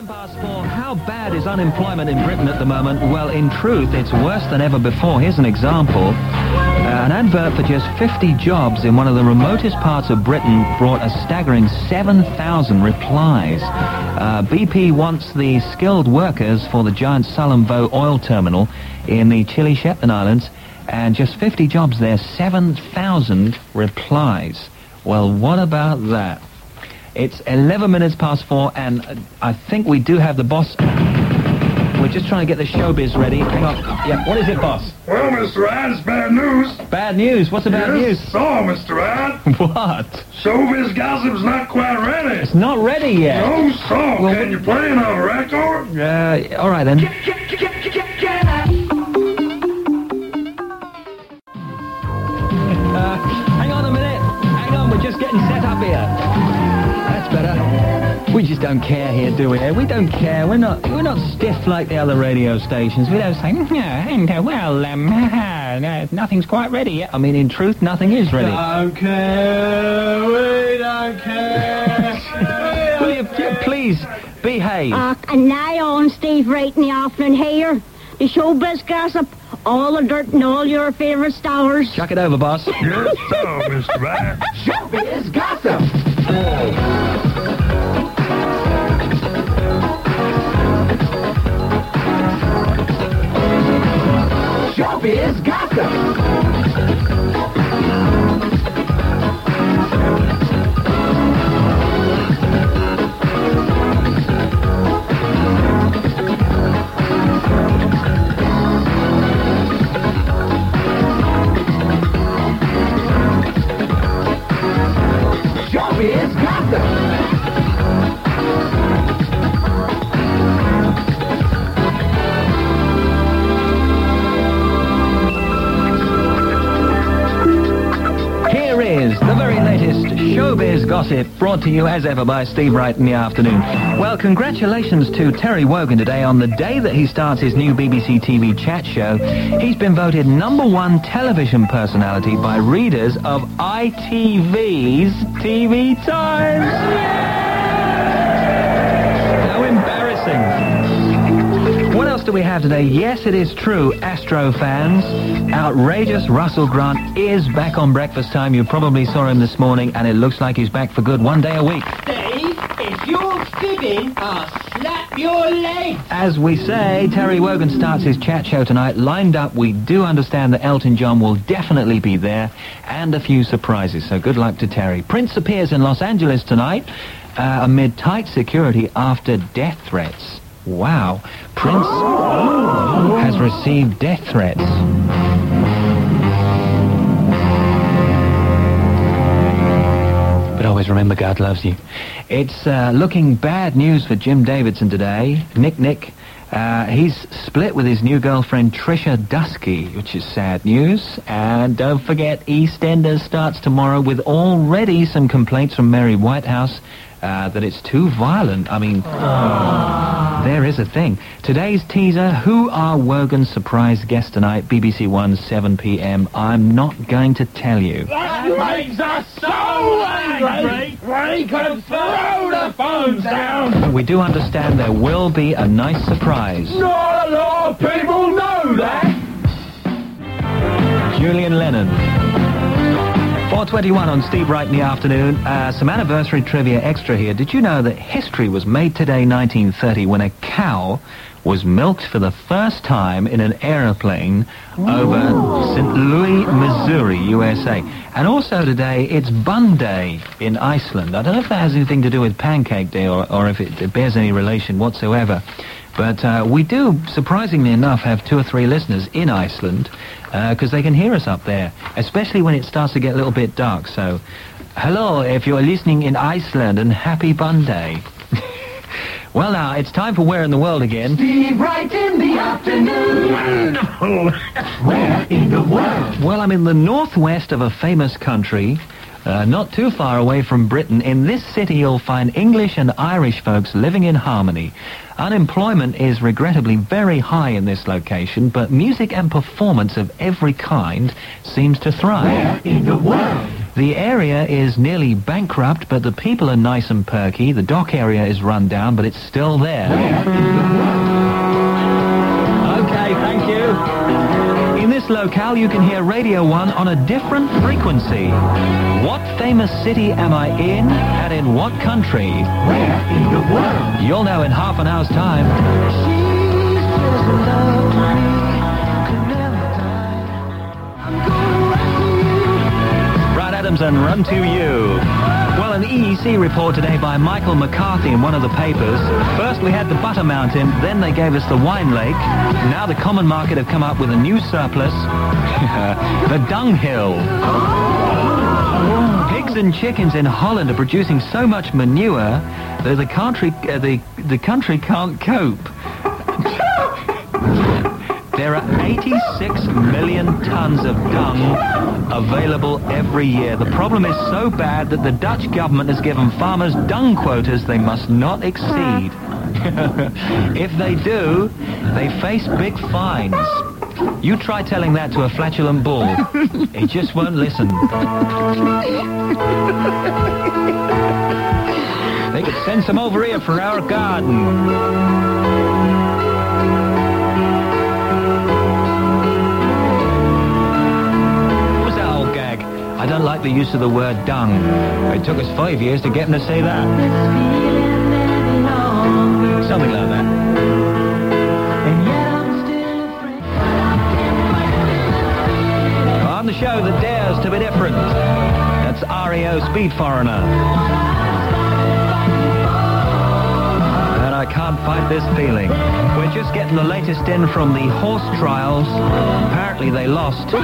10:04. How bad is unemployment in Britain at the moment? Well, in truth, it's worse than ever before. Here's an example. An advert for just 50 jobs in one of the remotest parts of Britain brought a staggering 7,000 replies. BP wants the skilled workers for the giant Sullom Voe oil terminal in the Chile Shetland Islands, and just 50 jobs there, 7,000 replies. Well, what about that? It's 4:11, and I think we do have the boss. We're just trying to get the showbiz ready. Hang on. Yeah, what is it, boss? Well, Mr. Ad, it's bad news. Bad news? What's the bad news? So, Mr. Ad. What? Showbiz Gossip's not quite ready. It's not ready yet. No, so, Well, can you play it on a record? All right, then. Hang on a minute. Hang on, we're just getting set up here. That's better. We just don't care here, do we? We don't care. We're not stiff like the other radio stations. We don't say, nothing's quite ready yet. I mean, in truth, nothing is ready. Don't care, we don't care. Will you please behave? And now on Steve Wright in the afternoon here. The showbiz gossip, all the dirt and all your favourite stars. Chuck it over, boss. Yes, so, Mr. Ad. Showbiz gossip. Showbiz gossip. Showbiz gossip. Here is the very latest showbiz gossip brought to you as ever by Steve Wright in the afternoon. Well, congratulations to Terry Wogan today on the day that he starts his new BBC TV chat show. He's been voted #1 television personality by readers of ITV's TV Times. How embarrassing. What else do we have today? Yes, it is true, Astro fans. Outrageous Russell Grant is back on breakfast time. You probably saw him this morning, and it looks like he's back for good, 1 day a week. Steve, if you're fibbing, I'll slap your leg. As we say, Terry Wogan starts his chat show tonight. Lined up, we do understand that Elton John will definitely be there, and a few surprises, so good luck to Terry. Prince appears in Los Angeles tonight amid tight security after death threats. Wow. Prince has received death threats. But always remember, God loves you. It's looking bad news for Jim Davidson today. Nick. He's split with his new girlfriend, Trisha Dusky, which is sad news. And don't forget, EastEnders starts tomorrow with already some complaints from Mary Whitehouse that it's too violent. I mean, there is a thing. Today's teaser, who are Wogan's surprise guests tonight? BBC One, 7 p.m. I'm not going to tell you. That makes us so angry, we can throw the phones down. We do understand there will be a nice surprise. Not a lot of people know that. Julian Lennon. 4:21 on Steve Wright in the afternoon. Some anniversary trivia extra here. Did you know that history was made today, 1930, when a cow was milked for the first time in an aeroplane over St. Louis, Missouri, USA? And also today, it's Bun Day in Iceland. I don't know if that has anything to do with Pancake Day or if it bears any relation whatsoever. But we do, surprisingly enough, have 2 or 3 listeners in Iceland because they can hear us up there, especially when it starts to get a little bit dark. So, hello, if you're listening in Iceland, and happy Bun Day. Well, now, it's time for Where in the World again. Steve Wright in the afternoon. Wonderful. Where in the world? Well, I'm in the northwest of a famous country, not too far away from Britain. In this city, you'll find English and Irish folks living in harmony. Unemployment is regrettably very high in this location, but music and performance of every kind seems to thrive. Where in the world? The area is nearly bankrupt, but the people are nice and perky. The dock area is run down, but it's still there. Okay, thank you. In this locale, you can hear Radio 1 on a different frequency. What famous city am I in, and in what country? Where in the world? You'll know in half an hour's time. Brad Adams and Run to You. Well, an EEC report today by Michael McCarthy in one of the papers. First we had the Butter Mountain, then they gave us the Wine Lake. Now the Common Market have come up with a new surplus, the Dung Hill. Pigs and chickens in Holland are producing so much manure that the country can't cope. There are 86 million tons of dung available every year. The problem is so bad that the Dutch government has given farmers dung quotas they must not exceed. If they do, they face big fines. You try telling that to a flatulent bull. He just won't listen. They could send some over here for our garden. I don't like the use of the word dung. It took us 5 years to get him to say that. Something like that. On the show that dares to be different. That's REO Speed Foreigner. And I can't fight this feeling. We're just getting the latest in from the horse trials. Apparently they lost.